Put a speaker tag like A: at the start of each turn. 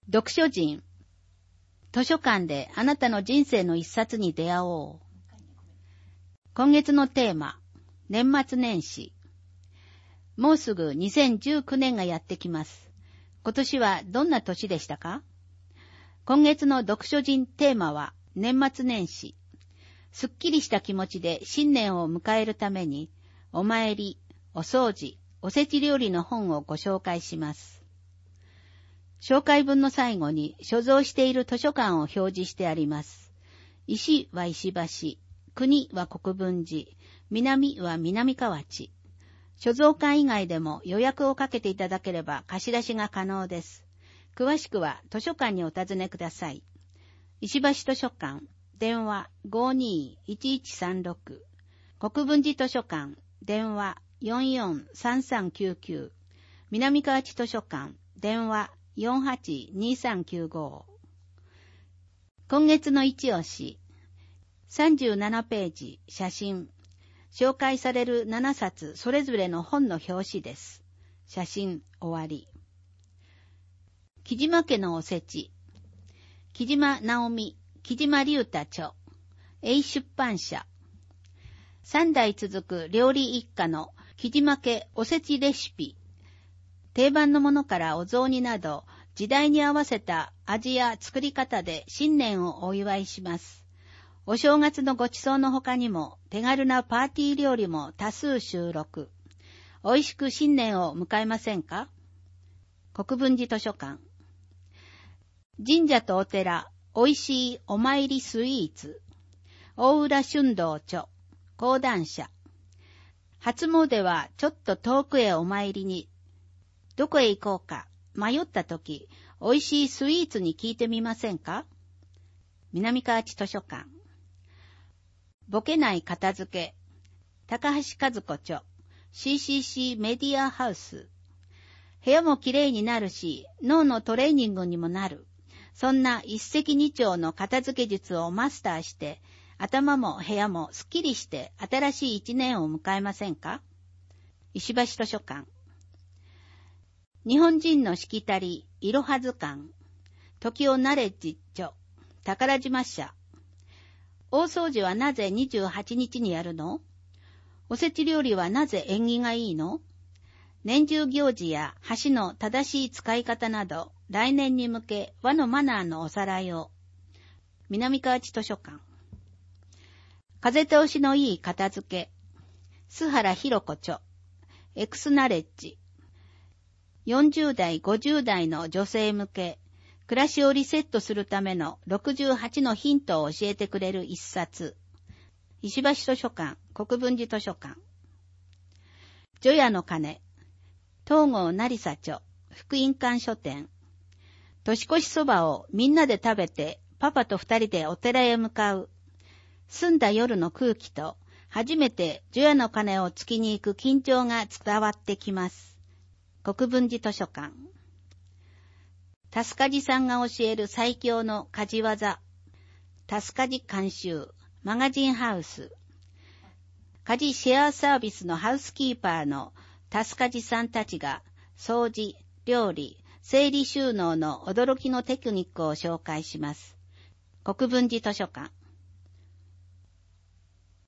A: 読書人。図書館であなたの人生の一冊に出会おう。今月のテーマ、年末年始。もうすぐ2019年がやってきます。今年はどんな年でしたか？今月の読書人テーマは年末年始。すっきりした気持ちで新年を迎えるために、お参り、お掃除、おせち料理の本をご紹介します。紹介文の最後に所蔵している図書館を表示してあります。石は石橋、国は国分寺、南は南河内。所蔵館以外でも予約をかけていただければ貸し出しが可能です。詳しくは図書館にお尋ねください。石橋図書館、電話 52-1136。国分寺図書館、電話 443399。南河内図書館、電話482395。今月の一押し。37ページ、写真。紹介される7冊それぞれの本の表紙です。写真、終わり。木島家のおせち。木島直美、木島隆太著。A出版社。3代続く料理一家の木島家おせちレシピ。定番のものからお雑煮など、時代に合わせた味や作り方で新年をお祝いします。お正月のごちそうの他にも、手軽なパーティー料理も多数収録。美味しく新年を迎えませんか？国分寺図書館。神社とお寺、美味しいお参りスイーツ。大浦春道著、講談社。初詣はちょっと遠くへお参りに。どこへ行こうか迷ったとき、美味しいスイーツに聞いてみませんか？南河内図書館。ボケない片付け。高橋和子著、CCC メディアハウス。部屋もきれいになるし、脳のトレーニングにもなる。そんな一石二鳥の片付け術をマスターして、頭も部屋もすっきりして新しい一年を迎えませんか？石橋図書館。日本人のしきたり、いろは図鑑。時をナレッジ著、宝島社。大掃除はなぜ28日にやるの？おせち料理はなぜ縁起がいいの？年中行事や箸の正しい使い方など、来年に向け和のマナーのおさらいを。南河内図書館。風通しのいい片付け。須原弘子著、エクスナレッジ。40代、50代の女性向け、暮らしをリセットするための68のヒントを教えてくれる一冊。石橋図書館、国分寺図書館。除夜の鐘。東郷成佐著、福音館書店。年越しそばをみんなで食べて、パパと2人でお寺へ向かう。澄んだ夜の空気と、初めて除夜の鐘をつきに行く緊張が伝わってきます。国分寺図書館。タスカジさんが教える最強の家事技。タスカジ監修、マガジンハウス。家事シェアサービスのハウスキーパーのタスカジさんたちが、掃除、料理、整理収納の驚きのテクニックを紹介します。国分寺図書館。